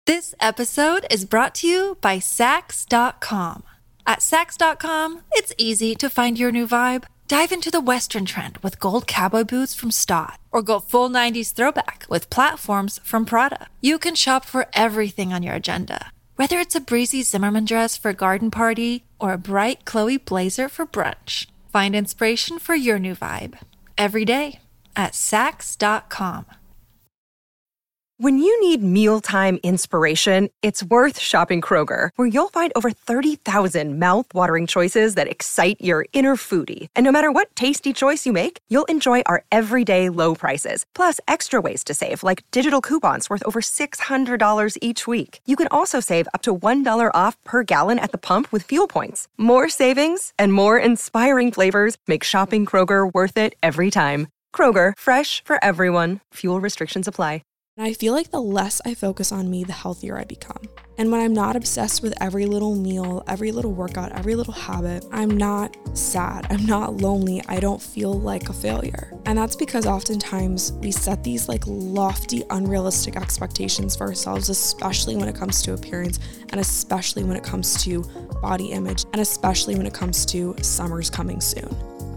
This episode is brought to you by Sax.com. At Sax.com, it's easy to find your new vibe. Dive into the Western trend with gold cowboy boots from Stott, or go full 90s throwback with platforms from Prada. You can shop for everything on your agenda, whether it's a breezy Zimmermann dress for a garden party or a bright Chloe blazer for brunch. Find inspiration for your new vibe every day at Sax.com. When you need mealtime inspiration, it's worth shopping Kroger, where you'll find over 30,000 mouth-watering choices that excite your inner foodie. And no matter what tasty choice you make, you'll enjoy our everyday low prices, plus extra ways to save, like digital coupons worth over $600 each week. You can also save up to $1 off per gallon at the pump with fuel points. More savings and more inspiring flavors make shopping Kroger worth it every time. Kroger, fresh for everyone. Fuel restrictions apply. I feel like the less I focus on me, the healthier I become. And when I'm not obsessed with every little meal, every little workout, every little habit, I'm not sad. I'm not lonely. I don't feel like a failure. And that's because oftentimes we set these like lofty, unrealistic expectations for ourselves, especially when it comes to appearance, and especially when it comes to body image, and especially when it comes to summer's coming soon.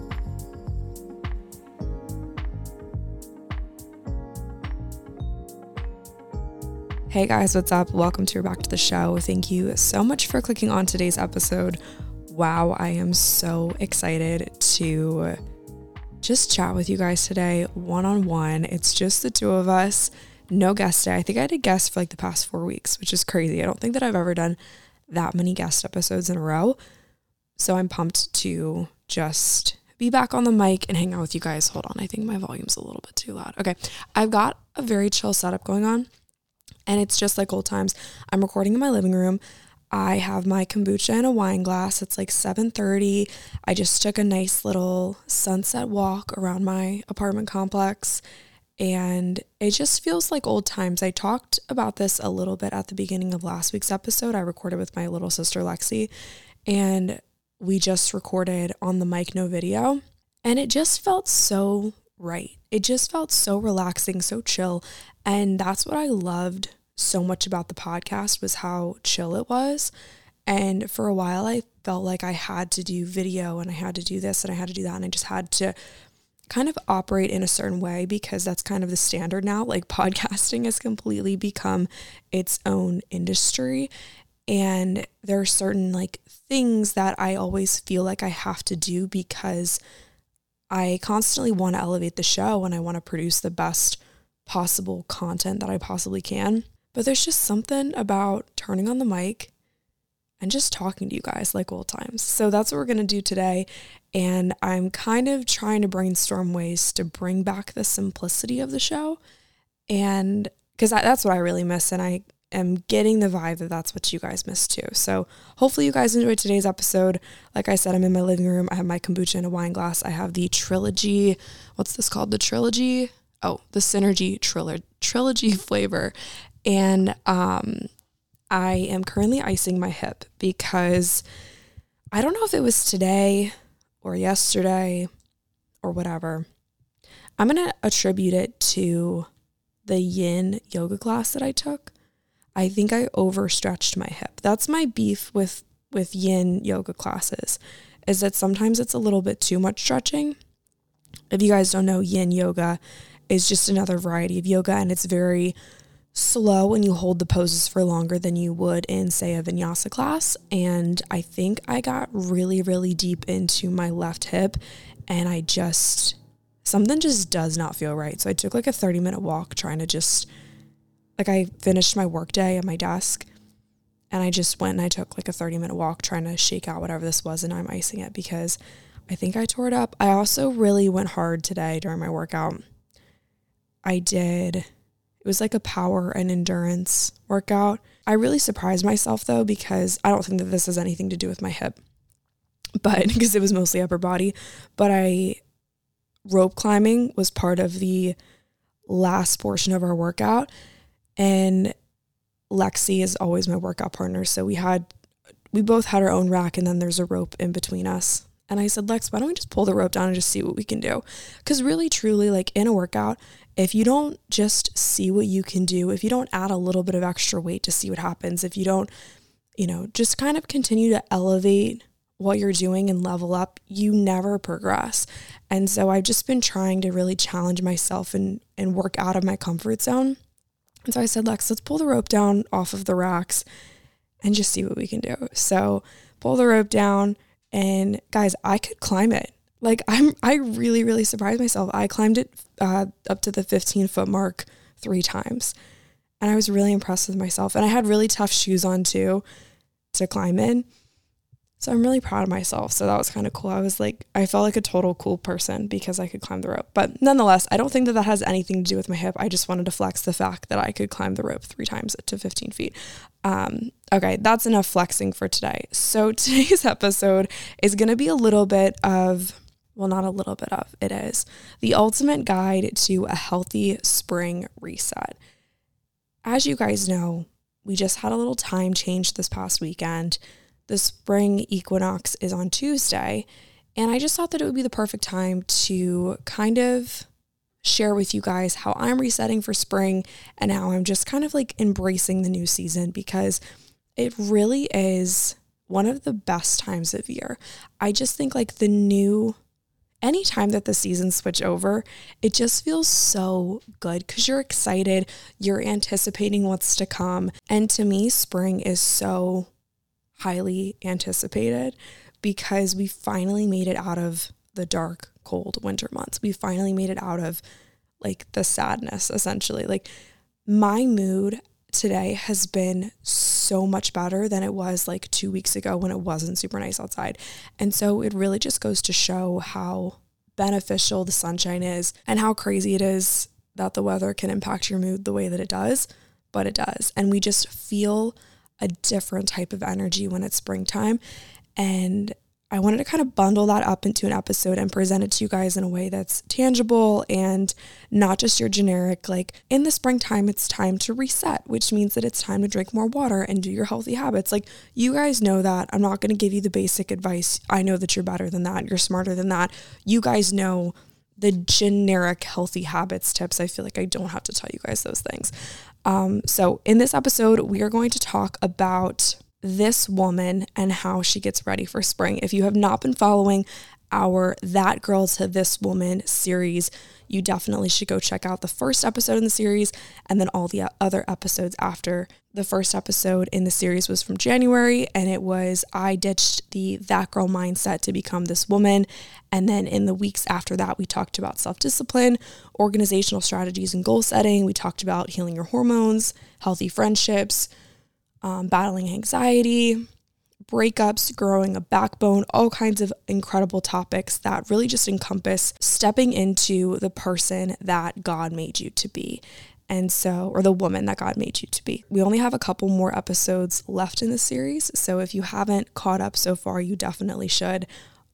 Hey guys, what's up? Welcome to or back to the show. Thank you so much for clicking on today's episode. Wow, I am so excited to just chat with you guys today, one-on-one. It's just the two of us, no guest day. I think I had a guest for like the past 4 weeks, which is crazy. I don't think that I've ever done that many guest episodes in a row. So I'm pumped to just be back on the mic and hang out with you guys. Hold on, I think my volume's a little bit too loud. Okay, I've got a very chill setup going on. And it's just like old times. I'm recording in my living room. I have my kombucha in a wine glass. It's like 7:30. I just took a nice little sunset walk around my apartment complex. And it just feels like old times. I talked about this a little bit at the beginning of last week's episode. I recorded with my little sister, Lexi. And we just recorded on the mic, no video. And it just felt so right. It just felt so relaxing, so chill. And that's what I loved so much about the podcast, was how chill it was. And for a while, I felt like I had to do video and I had to do this and I had to do that. And I just had to kind of operate in a certain way because that's kind of the standard now. Like podcasting has completely become its own industry. And there are certain like things that I always feel like I have to do because I constantly want to elevate the show and I want to produce the best possible content that I possibly can. But there's just something about turning on the mic and just talking to you guys like old times. So that's what we're going to do today. And I'm kind of trying to brainstorm ways to bring back the simplicity of the show. And because that's what I really miss. And I am getting the vibe that that's what you guys miss too. So hopefully you guys enjoyed today's episode. Like I said, I'm in my living room. I have my kombucha in a wine glass. I have the Trilogy. What's this called? The Trilogy. Oh, the Synergy Trilogy flavor. And I am currently icing my hip because I don't know if it was today or yesterday or whatever. I'm going to attribute it to the yin yoga class that I took. I think I overstretched my hip. That's my beef with yin yoga classes, is that sometimes it's a little bit too much stretching. If you guys don't know, yin yoga is just another variety of yoga, and it's very slow and you hold the poses for longer than you would in, say, a vinyasa class. And I think I got really, really deep into my left hip and something just does not feel right. So I took like a 30-minute walk trying to just, like, I finished my work day at my desk and I just went and I took like a 30-minute walk trying to shake out whatever this was, and I'm icing it because I think I tore it up. I also really went hard today during my workout. It was like a power and endurance workout. I really surprised myself though, because I don't think that this has anything to do with my hip, but because it was mostly upper body, but rope climbing was part of the last portion of our workout, and Lexi is always my workout partner. So we both had our own rack, and then there's a rope in between us. And I said, Lex, why don't we just pull the rope down and just see what we can do? Because really, truly, like in a workout, if you don't just see what you can do, if you don't add a little bit of extra weight to see what happens, if you don't, just kind of continue to elevate what you're doing and level up, you never progress. And so I've just been trying to really challenge myself and work out of my comfort zone. And so I said, Lex, let's pull the rope down off of the racks and just see what we can do. So pull the rope down, and guys, I could climb it. Like I really, really surprised myself. I climbed it up to the 15-foot mark 3 times. And I was really impressed with myself. And I had really tough shoes on too to climb in. So I'm really proud of myself. So that was kind of cool. I felt like a total cool person because I could climb the rope. But nonetheless, I don't think that has anything to do with my hip. I just wanted to flex the fact that I could climb the rope 3 times to 15 feet. Okay, that's enough flexing for today. So today's episode is going to be a little bit of, well, not a little bit of, it is the ultimate guide to a healthy spring reset. As you guys know, we just had a little time change this past weekend. The spring equinox is on Tuesday, and I just thought that it would be the perfect time to kind of share with you guys how I'm resetting for spring and how I'm just kind of like embracing the new season, because it really is one of the best times of year. I just think like anytime that the seasons switch over, it just feels so good because you're excited, you're anticipating what's to come. And to me, spring is so highly anticipated because we finally made it out of the dark, cold winter months. We finally made it out of like the sadness, essentially. Like my mood today has been so much better than it was like 2 weeks ago when it wasn't super nice outside. And so it really just goes to show how beneficial the sunshine is and how crazy it is that the weather can impact your mood the way that it does, but it does. And we just feel a different type of energy when it's springtime. And I wanted to kind of bundle that up into an episode and present it to you guys in a way that's tangible and not just your generic, like in the springtime, it's time to reset, which means that it's time to drink more water and do your healthy habits. Like you guys know that. I'm not going to give you the basic advice. I know that you're better than that. You're smarter than that. You guys know the generic healthy habits tips. I feel like I don't have to tell you guys those things. So in this episode, we are going to talk about this woman and how she gets ready for spring. If you have not been following our That Girl to This Woman series, you definitely should go check out the first episode in the series and then all the other episodes after. The first episode in the series was from January, and it was I ditched the That Girl mindset to become this woman. And then in the weeks after that, we talked about self-discipline, organizational strategies and goal setting. We talked about healing your hormones, healthy friendships, battling anxiety, breakups, growing a backbone, all kinds of incredible topics that really just encompass stepping into the person that God made you to be. And so, or the woman that God made you to be. We only have a couple more episodes left in the series. So if you haven't caught up so far, you definitely should.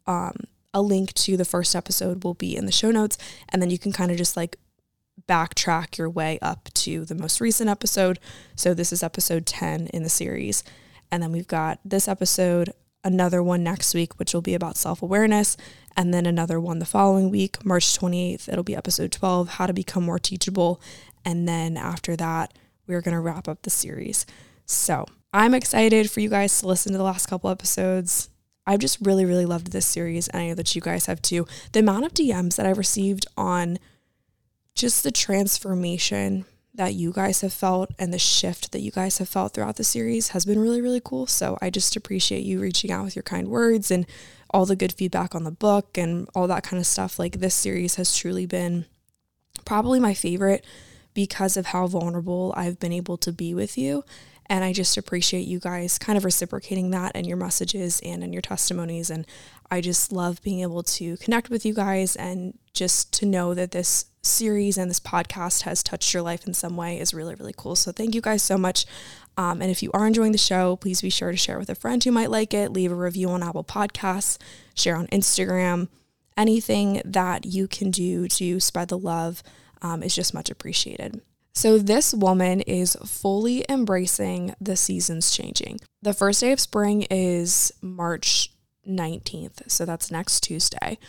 A link to the first episode will be in the show notes. And then you can kind of just like backtrack your way up to the most recent episode. So this is episode 10 in the series. And then we've got this episode, another one next week, which will be about self-awareness. And then another one the following week, March 28th, it'll be episode 12, how to become more teachable. And then after that, we're going to wrap up the series. So I'm excited for you guys to listen to the last couple episodes. I've just really, really loved this series. And I know that you guys have too. The amount of DMs that I've received on just the transformation that you guys have felt and the shift that you guys have felt throughout the series has been really, really cool. So I just appreciate you reaching out with your kind words and all the good feedback on the book and all that kind of stuff. Like this series has truly been probably my favorite because of how vulnerable I've been able to be with you. And I just appreciate you guys kind of reciprocating that in your messages and in your testimonies. And I just love being able to connect with you guys, and just to know that this series and this podcast has touched your life in some way is really, really cool. So thank you guys so much. And if you are enjoying the show, please be sure to share with a friend who might like it, leave a review on Apple Podcasts, share on Instagram. Anything that you can do to spread the love is just much appreciated. So this woman is fully embracing the seasons changing. The first day of spring is March 19th. So that's next Tuesday.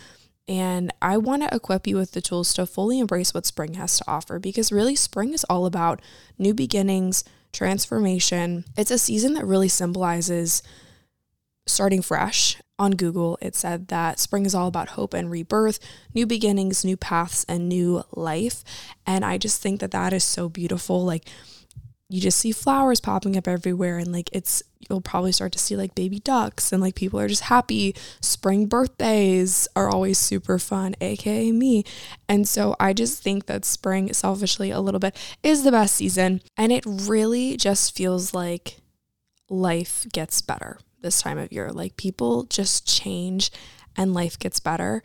And I want to equip you with the tools to fully embrace what spring has to offer, because really spring is all about new beginnings, transformation. It's a season that really symbolizes starting fresh. On Google, it said that spring is all about hope and rebirth, new beginnings, new paths, and new life. And I just think that that is so beautiful. Like, you just see flowers popping up everywhere, and like you'll probably start to see like baby ducks, and like people are just happy. Spring birthdays are always super fun, aka me. And so I just think that spring, selfishly a little bit, is the best season, and it really just feels like life gets better this time of year. Like, people just change and life gets better,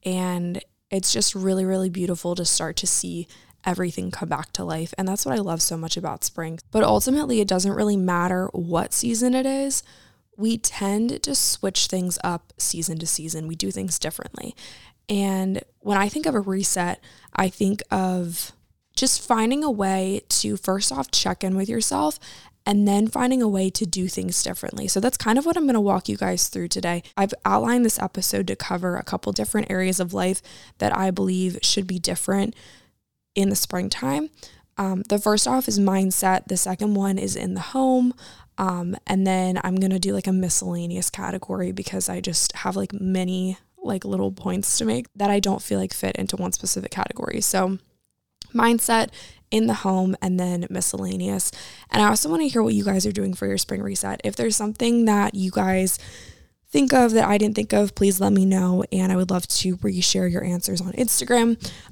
and it's just really, really beautiful to start to see everything come back to life. And that's what I love so much about spring. But ultimately, it doesn't really matter what season it is. We tend to switch things up season to season. We do things differently. And when I think of a reset, I think of just finding a way to first off check in with yourself, and then finding a way to do things differently. So that's kind of what I'm going to walk you guys through today. I've outlined this episode to cover a couple different areas of life that I believe should be different in the springtime. The first off is mindset. The second one is in the home. And then I'm going to do like a miscellaneous category, because I just have like many like little points to make that I don't feel like fit into one specific category. So mindset, in the home, and then miscellaneous. And I also want to hear what you guys are doing for your spring reset. If there's something that you guys think of that I didn't think of, please let me know, and I would love to reshare your answers on Instagram.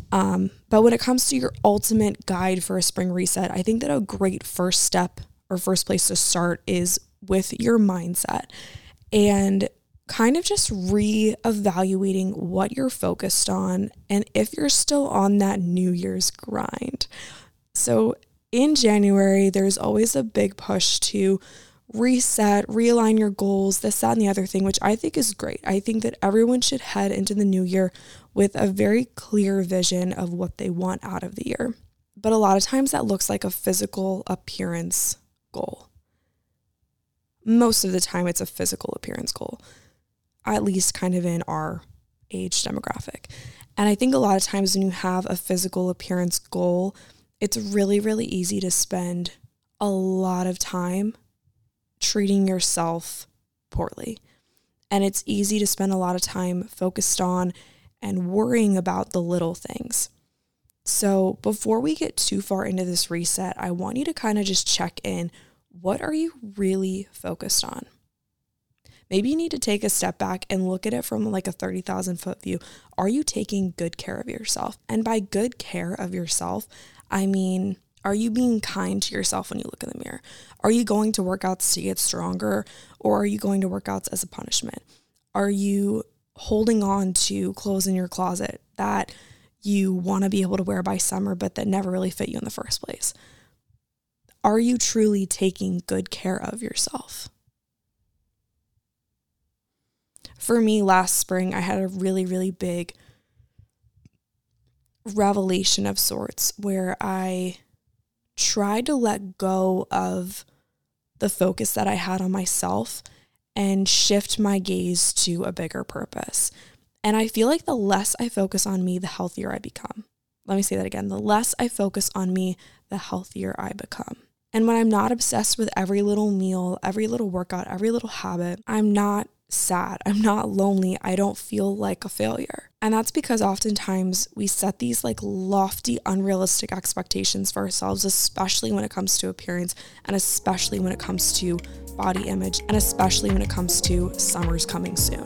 But when it comes to your ultimate guide for a spring reset, I think that a great first step or first place to start is with your mindset, and kind of just reevaluating what you're focused on and if you're still on that New Year's grind. So in January, there's always a big push to reset, realign your goals, this, that, and the other thing, which I think is great. I think that everyone should head into the new year with a very clear vision of what they want out of the year. But a lot of times that looks like a physical appearance goal. Most of the time it's a physical appearance goal, at least kind of in our age demographic. And I think a lot of times when you have a physical appearance goal, it's really, really easy to spend a lot of time treating yourself poorly. And it's easy to spend a lot of time focused on and worrying about the little things. So before we get too far into this reset, I want you to kind of just check in. What are you really focused on? Maybe you need to take a step back and look at it from like a 30,000 foot view. Are you taking good care of yourself? And by good care of yourself, I mean, are you being kind to yourself when you look in the mirror? Are you going to workouts to get stronger, or are you going to workouts as a punishment? Are you holding on to clothes in your closet that you want to be able to wear by summer, but that never really fit you in the first place? Are you truly taking good care of yourself? For me, last spring, I had a really, really big revelation of sorts where I tried to let go of the focus that I had on myself and shift my gaze to a bigger purpose. And I feel like the less I focus on me, the healthier I become. Let me say that again. The less I focus on me, the healthier I become. And when I'm not obsessed with every little meal, every little workout, every little habit, I'm not sad. I'm not lonely. I don't feel like a failure. And that's because oftentimes we set these like lofty, unrealistic expectations for ourselves, especially when it comes to appearance, and especially when it comes to body image, and especially when it comes to summer's coming soon.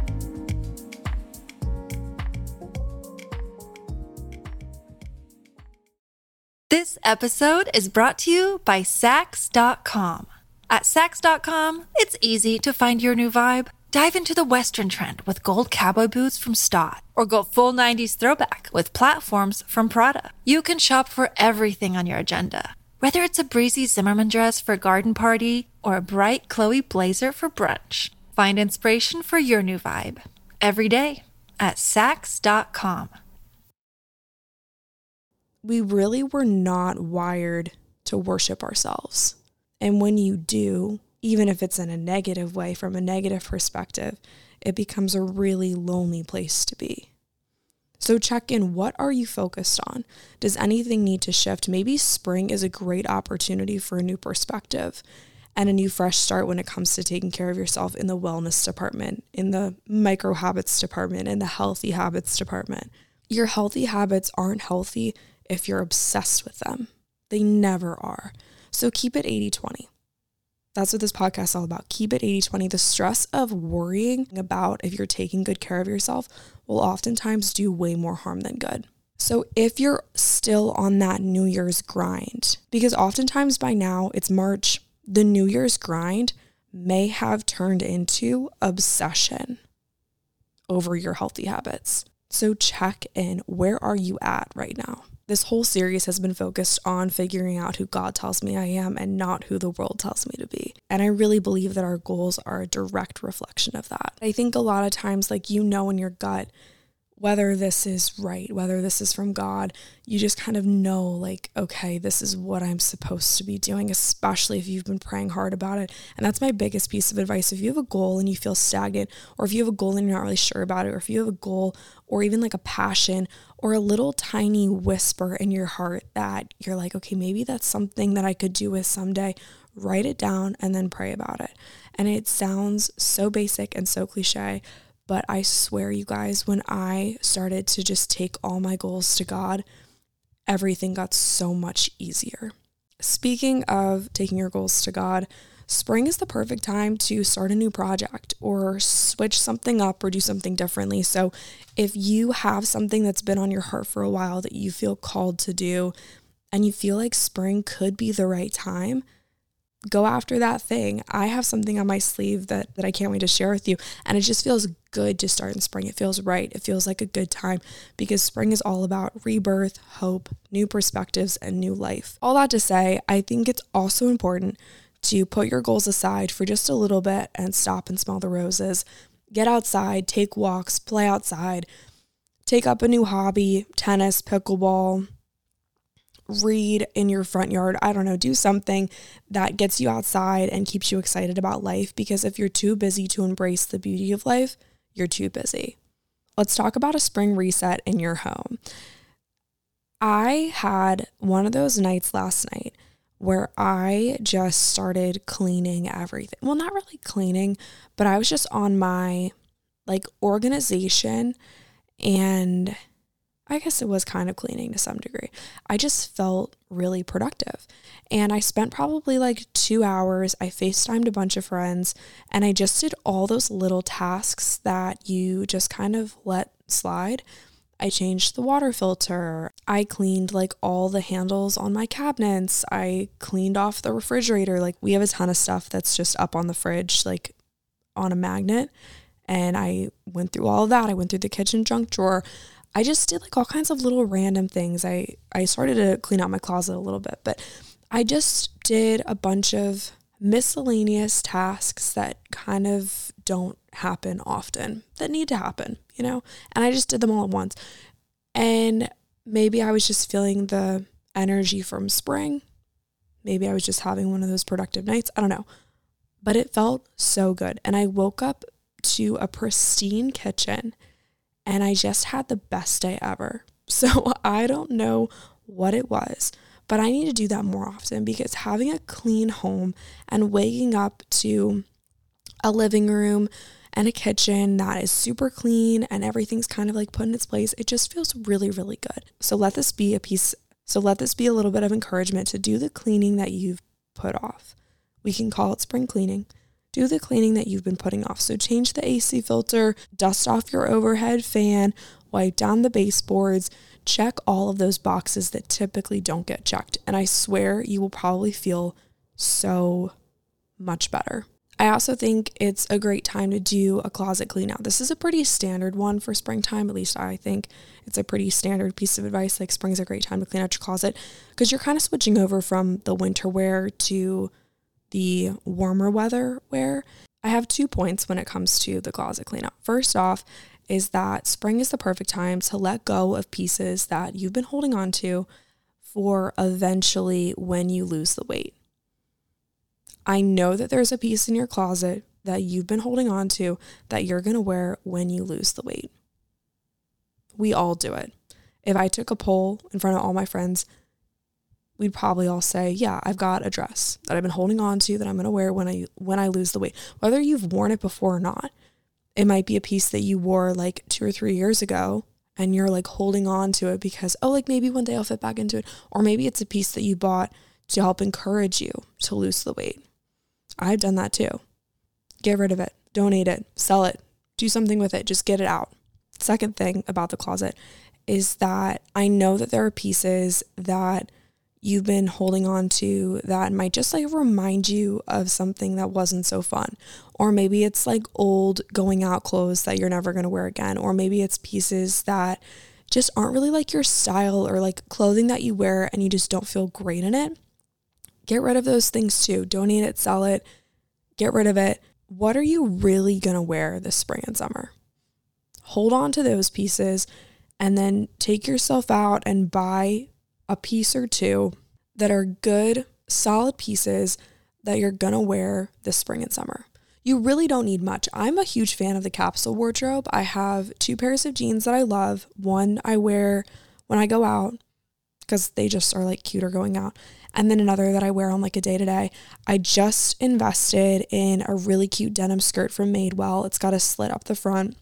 This episode is brought to you by Saks.com. At Saks.com, it's easy to find your new vibe. Dive into the Western trend with gold cowboy boots from Staud, or go full 90s throwback with platforms from Prada. You can shop for everything on your agenda, whether it's a breezy Zimmermann dress for a garden party or a bright Chloe blazer for brunch. Find inspiration for your new vibe every day at Saks.com. We really were not wired to worship ourselves. And when you do, even if it's in a negative way, from a negative perspective, it becomes a really lonely place to be. So check in. What are you focused on? Does anything need to shift? Maybe spring is a great opportunity for a new perspective and a new fresh start when it comes to taking care of yourself in the wellness department, in the micro habits department, in the healthy habits department. Your healthy habits aren't healthy if you're obsessed with them. They never are. So keep it 80-20. That's what this podcast is all about. Keep it 80-20. The stress of worrying about if you're taking good care of yourself will oftentimes do way more harm than good. So if you're still on that New Year's grind, because oftentimes by now it's March, the New Year's grind may have turned into obsession over your healthy habits. So check in. Where are you at right now? This whole series has been focused on figuring out who God tells me I am and not who the world tells me to be. And I really believe that our goals are a direct reflection of that. I think a lot of times, like, you know in your gut whether this is right, whether this is from God, you just kind of know, like, okay, this is what I'm supposed to be doing, especially if you've been praying hard about it. And that's my biggest piece of advice. If you have a goal and you feel stagnant, or if you have a goal and you're not really sure about it, or if you have a goal or even like a passion or a little tiny whisper in your heart that you're like, okay, maybe that's something that I could do with someday, write it down and then pray about it. And it sounds so basic and so cliche, but I swear, you guys, when I started to just take all my goals to God, everything got so much easier. Speaking of taking your goals to God, spring is the perfect time to start a new project or switch something up or do something differently. So if you have something that's been on your heart for a while that you feel called to do and you feel like spring could be the right time, go after that thing. I have something on my sleeve that I can't wait to share with you. And it just feels good to start in spring. It feels right. It feels like a good time because spring is all about rebirth, hope, new perspectives, and new life. All that to say, I think it's also important to put your goals aside for just a little bit and stop and smell the roses. Get outside, take walks, play outside, take up a new hobby, tennis, pickleball, read in your front yard. I don't know, do something that gets you outside and keeps you excited about life, because if you're too busy to embrace the beauty of life, you're too busy. Let's talk about a spring reset in your home. I had one of those nights last night where I just started cleaning everything. Well, not really cleaning, but I was just on my organization, and I guess it was kind of cleaning to some degree. I just felt really productive. And I spent probably 2 hours. I FaceTimed a bunch of friends, and I just did all those little tasks that you just kind of let slide. I changed the water filter. I cleaned all the handles on my cabinets. I cleaned off the refrigerator. We have a ton of stuff that's just up on the fridge, on a magnet. And I went through all of that. I went through the kitchen junk drawer. I just did all kinds of little random things. I started to clean out my closet a little bit, but I just did a bunch of miscellaneous tasks that kind of don't happen often, that need to happen, and I just did them all at once. And maybe I was just feeling the energy from spring. Maybe I was just having one of those productive nights. I don't know, but it felt so good. And I woke up to a pristine kitchen, and I just had the best day ever. So I don't know what it was, but I need to do that more often, because having a clean home and waking up to a living room and a kitchen that is super clean and everything's kind of put in its place, it just feels really, really good. So let this be a little bit of encouragement to do the cleaning that you've put off. We can call it spring cleaning. Do the cleaning that you've been putting off. So change the AC filter, dust off your overhead fan, wipe down the baseboards, check all of those boxes that typically don't get checked. And I swear you will probably feel so much better. I also think it's a great time to do a closet clean out. This is a pretty standard one for springtime. At least I think it's a pretty standard piece of advice. Spring's a great time to clean out your closet, because you're kind of switching over from the winter wear to the warmer weather wear. I have 2 points when it comes to the closet clean out. First off is that spring is the perfect time to let go of pieces that you've been holding on to for eventually when you lose the weight. I know that there's a piece in your closet that you've been holding on to that you're going to wear when you lose the weight. We all do it. If I took a poll in front of all my friends, we'd probably all say, yeah, I've got a dress that I've been holding on to that I'm going to wear when I lose the weight. Whether you've worn it before or not, it might be a piece that you wore like 2 or 3 years ago and you're like holding on to it because, oh, like maybe one day I'll fit back into it. Or maybe it's a piece that you bought to help encourage you to lose the weight. I've done that too. Get rid of it, donate it, sell it, do something with it, just get it out. Second thing about the closet is that I know that there are pieces that you've been holding on to that might just like remind you of something that wasn't so fun. Or maybe it's like old going out clothes that you're never going to wear again. Or maybe it's pieces that just aren't really like your style, or like clothing that you wear and you just don't feel great in it. Get rid of those things too. Donate it, sell it, get rid of it. What are you really going to wear this spring and summer? Hold on to those pieces and then take yourself out and buy a piece or two that are good, solid pieces that you're going to wear this spring and summer. You really don't need much. I'm a huge fan of the capsule wardrobe. I have 2 pairs of jeans that I love. One I wear when I go out because they just are like cuter going out. And then another that I wear on like a day-to-day. I just invested in a really cute denim skirt from Madewell. It's got a slit up the front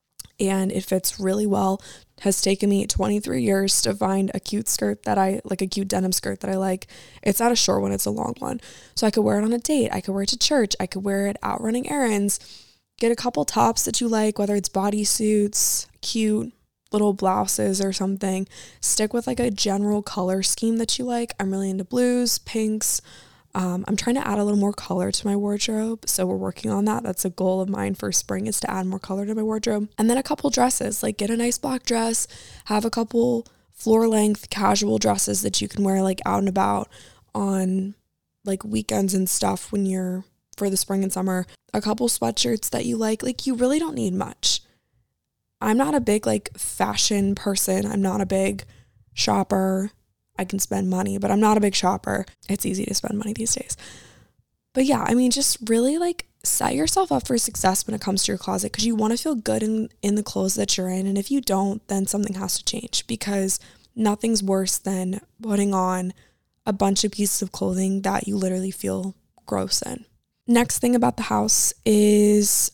and it fits really well. Has taken me 23 years to find a cute skirt that I like, a cute denim skirt that I like. It's not a short one, it's a long one. So I could wear it on a date. I could wear it to church. I could wear it out running errands. Get a couple tops that you like, whether it's bodysuits, cute little blouses or something. Stick with like a general color scheme that you like. I'm really into blues, pinks. I'm trying to add a little more color to my wardrobe. So we're working on that. That's a goal of mine for spring, is to add more color to my wardrobe. And then a couple dresses, like get a nice black dress, have a couple floor length casual dresses that you can wear like out and about on like weekends and stuff when you're for the spring and summer. A couple sweatshirts that you like you really don't need much. I'm not a big like fashion person. I'm not a big shopper. I can spend money, but I'm not a big shopper. It's easy to spend money these days. But yeah, I mean, just really like set yourself up for success when it comes to your closet, because you want to feel good in the clothes that you're in. And if you don't, then something has to change, because nothing's worse than putting on a bunch of pieces of clothing that you literally feel gross in. Next thing about the house is,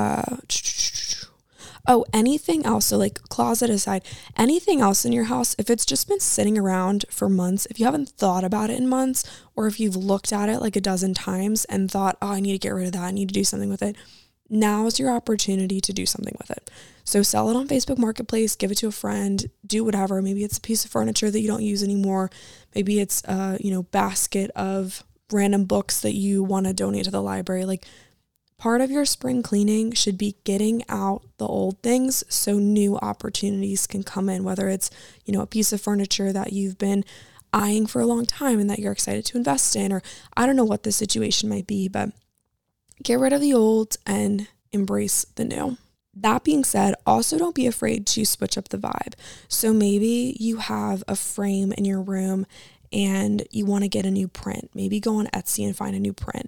anything else. So like closet aside, anything else in your house, if it's just been sitting around for months, if you haven't thought about it in months, or if you've looked at it like a dozen times and thought, oh, I need to get rid of that, I need to do something with it, now's your opportunity to do something with it. So sell it on Facebook Marketplace, give it to a friend, do whatever. Maybe it's a piece of furniture that you don't use anymore. Maybe it's a, basket of random books that you want to donate to the library. Like, part of your spring cleaning should be getting out the old things so new opportunities can come in, whether it's, a piece of furniture that you've been eyeing for a long time and that you're excited to invest in, or I don't know what the situation might be, but get rid of the old and embrace the new. That being said, also don't be afraid to switch up the vibe. So maybe you have a frame in your room and you want to get a new print. Maybe go on Etsy and find a new print.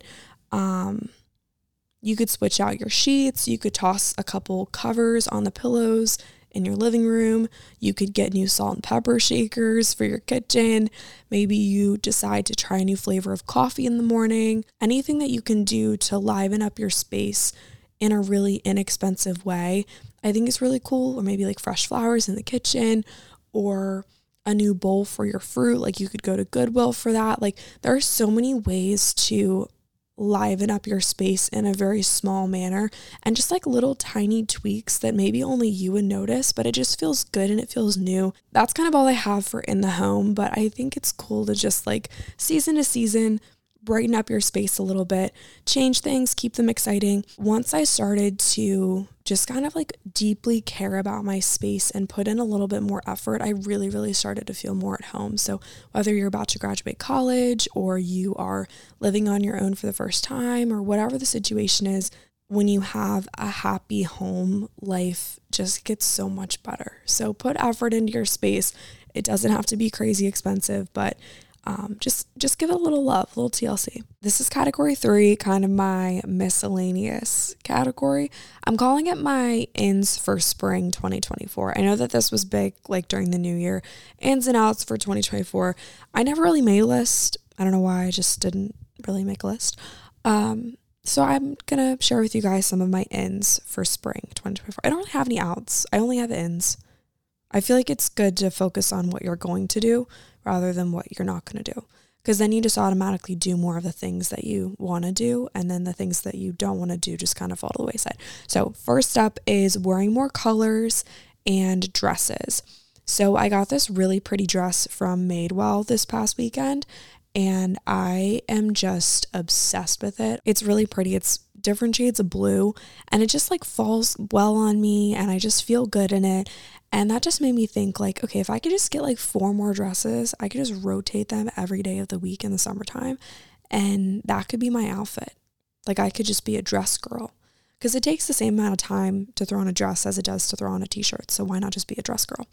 You could switch out your sheets. You could toss a couple covers on the pillows in your living room. You could get new salt and pepper shakers for your kitchen. Maybe you decide to try a new flavor of coffee in the morning. Anything that you can do to liven up your space in a really inexpensive way, I think is really cool. Or maybe like fresh flowers in the kitchen, or a new bowl for your fruit. Like you could go to Goodwill for that. Like there are so many ways to liven up your space in a very small manner, and just like little tiny tweaks that maybe only you would notice, but it just feels good and it feels new. That's kind of all I have for in the home, but I think it's cool to just like season to season brighten up your space a little bit, change things, keep them exciting. Once I started to just kind of like deeply care about my space and put in a little bit more effort, I really, really started to feel more at home. So whether you're about to graduate college or you are living on your own for the first time, or whatever the situation is, when you have a happy home, life just gets so much better. So put effort into your space. It doesn't have to be crazy expensive, but Just give it a little love, a little TLC. This is category 3, kind of my miscellaneous category. I'm calling it my ins for spring 2024. I know that this was big, like during the new year, ins and outs for 2024. I never really made a list. I don't know why, I just didn't really make a list. So I'm going to share with you guys some of my ins for spring 2024. I don't really have any outs. I only have ins. I feel like it's good to focus on what you're going to do rather than what you're not going to do. Because then you just automatically do more of the things that you want to do. And then the things that you don't want to do just kind of fall to the wayside. So first up is wearing more colors and dresses. So I got this really pretty dress from Madewell this past weekend. And I am just obsessed with it. It's really pretty. It's different shades of blue. And it just like falls well on me. And I just feel good in it. And that just made me think like, okay, if I could just get like 4 more dresses, I could just rotate them every day of the week in the summertime. And that could be my outfit. Like I could just be a dress girl. Because it takes the same amount of time to throw on a dress as it does to throw on a t-shirt. So why not just be a dress girl?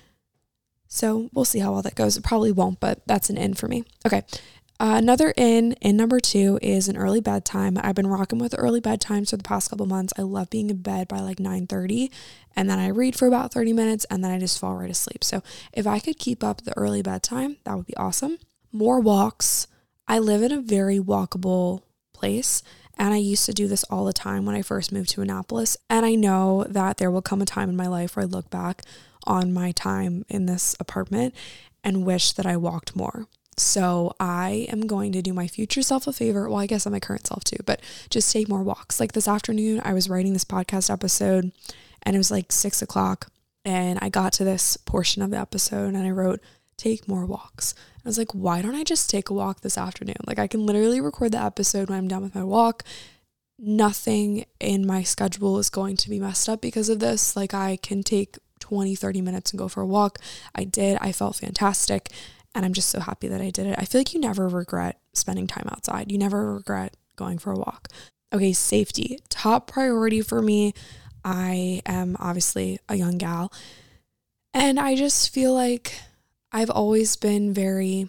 So we'll see how well that goes. It probably won't, but that's an in for me. Okay. Another in number 2 is an early bedtime. I've been rocking with early bedtimes for the past couple months. I love being in bed by like 9:30, and then I read for about 30 minutes and then I just fall right asleep. So if I could keep up the early bedtime, that would be awesome. More walks. I live in a very walkable place, and I used to do this all the time when I first moved to Annapolis. And I know that there will come a time in my life where I look back on my time in this apartment and wish that I walked more. So I am going to do my future self a favor. Well, I guess I'm my current self too, but just take more walks. Like this afternoon, I was writing this podcast episode and it was like 6:00 and I got to this portion of the episode and I wrote, take more walks. I was like, why don't I just take a walk this afternoon? Like I can literally record the episode when I'm done with my walk. Nothing in my schedule is going to be messed up because of this. Like I can take 20-30 minutes and go for a walk. I did. I felt fantastic. And I'm just so happy that I did it. I feel like you never regret spending time outside. You never regret going for a walk. Okay, safety. Top priority for me. I am obviously a young gal. And I just feel like I've always been very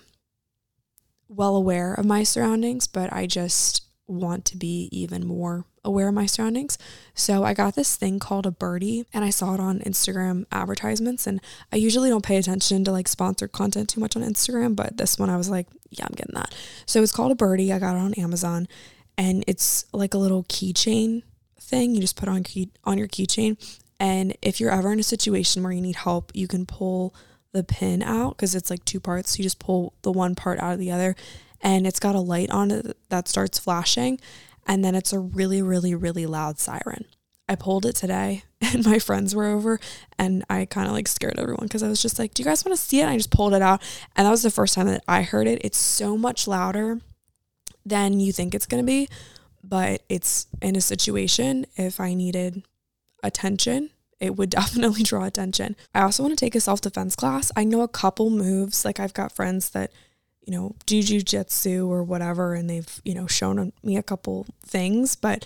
well aware of my surroundings, but I just want to be even more aware of my surroundings. So I got this thing called a birdie and I saw it on Instagram advertisements, and I usually don't pay attention to like sponsored content too much on Instagram, but this one I was like, yeah, I'm getting that. So it's called a birdie. I got it on Amazon and it's like a little keychain thing. You just put on your keychain, and if you're ever in a situation where you need help, you can pull the pin out because it's like 2 parts. So you just pull the one part out of the other, and it's got a light on it that starts flashing. And then it's a really, really, really loud siren. I pulled it today and my friends were over and I kind of like scared everyone because I was just like, do you guys want to see it? And I just pulled it out. And that was the first time that I heard it. It's so much louder than you think it's going to be, but it's in a situation. If I needed attention, it would definitely draw attention. I also want to take a self-defense class. I know a couple moves. Like I've got friends that do jujitsu or whatever, and they've, shown me a couple things, but,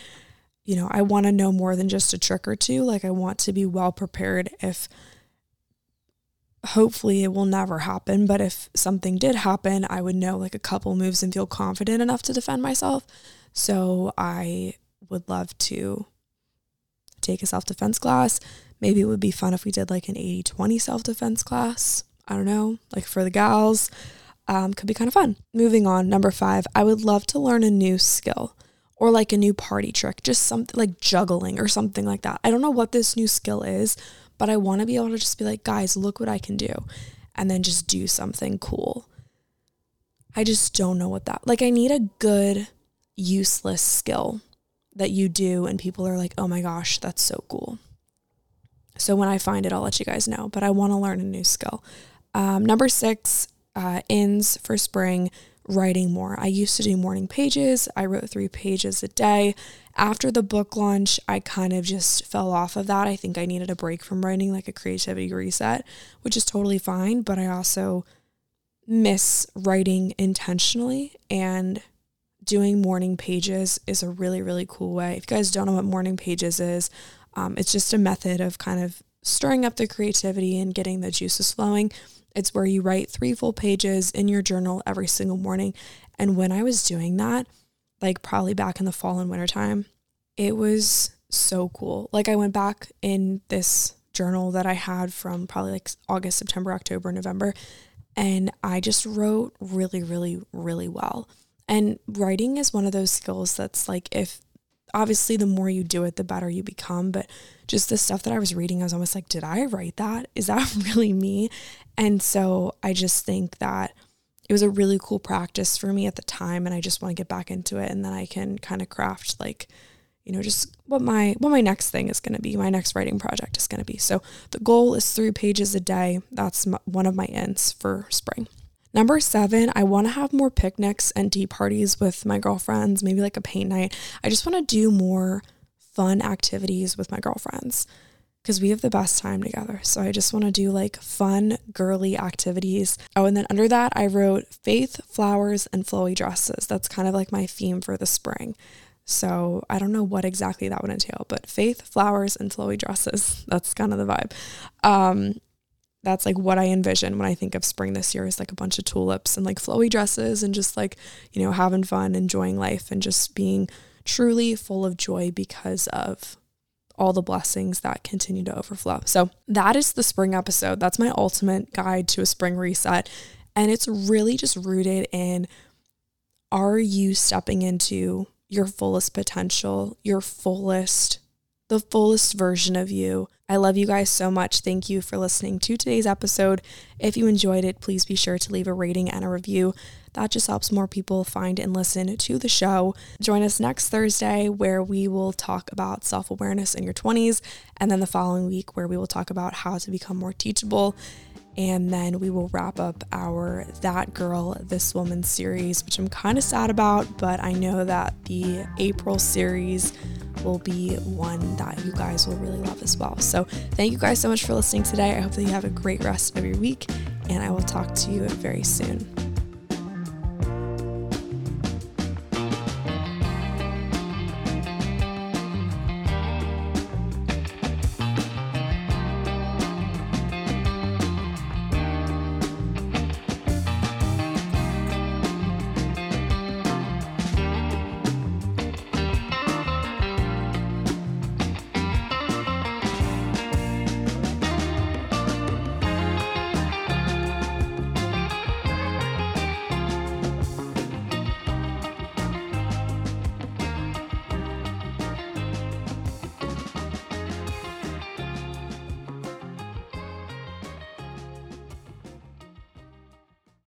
I want to know more than just a trick or two. Like I want to be well prepared if, hopefully it will never happen, but if something did happen, I would know like a couple moves and feel confident enough to defend myself. So I would love to take a self-defense class. Maybe it would be fun if we did like an 80-20 self-defense class. I don't know, like for the gals. Could be kind of fun. Moving on, number 5, I would love to learn a new skill or like a new party trick, just something like juggling or something like that. I don't know what this new skill is, but I want to be able to just be like, guys, look what I can do, and then just do something cool. I just don't know what that, like I need a good useless skill that you do and people are like, oh my gosh, that's so cool. So when I find it, I'll let you guys know, but I want to learn a new skill. Number 6, ins for spring, writing more. I used to do morning pages. I wrote 3 pages a day. After the book launch, I kind of just fell off of that. I think I needed a break from writing, like a creativity reset, which is totally fine. But I also miss writing intentionally, and doing morning pages is a really, really cool way. If you guys don't know what morning pages is, it's just a method of kind of stirring up the creativity and getting the juices flowing. It's where you write 3 full pages in your journal every single morning. And when I was doing that, like probably back in the fall and winter time, it was so cool. Like I went back in this journal that I had from probably like August, September, October, November, and I just wrote really, really, really well. And writing is one of those skills that's like, if obviously the more you do it, the better you become. But just the stuff that I was reading, I was almost like, did I write that? Is that really me? And so I just think that it was a really cool practice for me at the time. And I just want to get back into it. And then I can kind of craft like, you know, just what my next thing is going to be, my next writing project is going to be. So the goal is 3 pages a day. That's one of my ends for spring. Number 7, I want to have more picnics and tea parties with my girlfriends, maybe like a paint night. I just want to do more fun activities with my girlfriends because we have the best time together. So I just want to do like fun, girly activities. Oh, and then under that, I wrote faith, flowers, and flowy dresses. That's kind of like my theme for the spring. So I don't know what exactly that would entail, but faith, flowers, and flowy dresses. That's kind of the vibe. That's like what I envision when I think of spring this year, is like a bunch of tulips and like flowy dresses and just like, you know, having fun, enjoying life, and just being truly full of joy because of all the blessings that continue to overflow. So that is the spring episode. That's my ultimate guide to a spring reset. And it's really just rooted in, are you stepping into your fullest potential, the fullest version of you? I love you guys so much. Thank you for listening to today's episode. If you enjoyed it, please be sure to leave a rating and a review. That just helps more people find and listen to the show. Join us next Thursday where we will talk about self-awareness in your 20s, and then the following week where we will talk about how to become more teachable. And then we will wrap up our That Girl, This Woman series, which I'm kind of sad about, but I know that the April series will be one that you guys will really love as well. So thank you guys so much for listening today. I hope that you have a great rest of your week, and I will talk to you very soon.